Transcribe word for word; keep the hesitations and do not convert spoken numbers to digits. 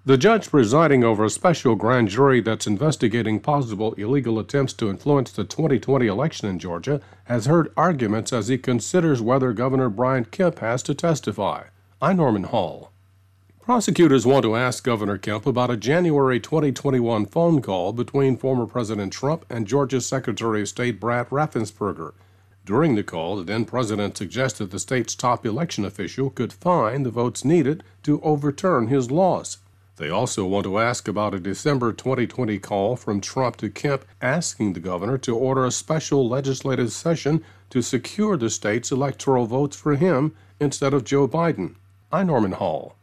The judge presiding over a special grand jury that's investigating possible illegal attempts to influence the twenty twenty election in Georgia has heard arguments as he considers whether Governor Brian Kemp has to testify. I'm Norman Hall. Prosecutors want to ask Governor Kemp about a January twenty twenty-one phone call between former President Trump and Georgia's Secretary of State Brad Raffensperger. During the call, the then-president suggested the state's top election official could find the votes needed to overturn his loss. They also want to ask about a December twenty twenty call from Trump to Kemp asking the governor to order a special legislative session to secure the state's electoral votes for him instead of Joe Biden. I'm Norman Hall.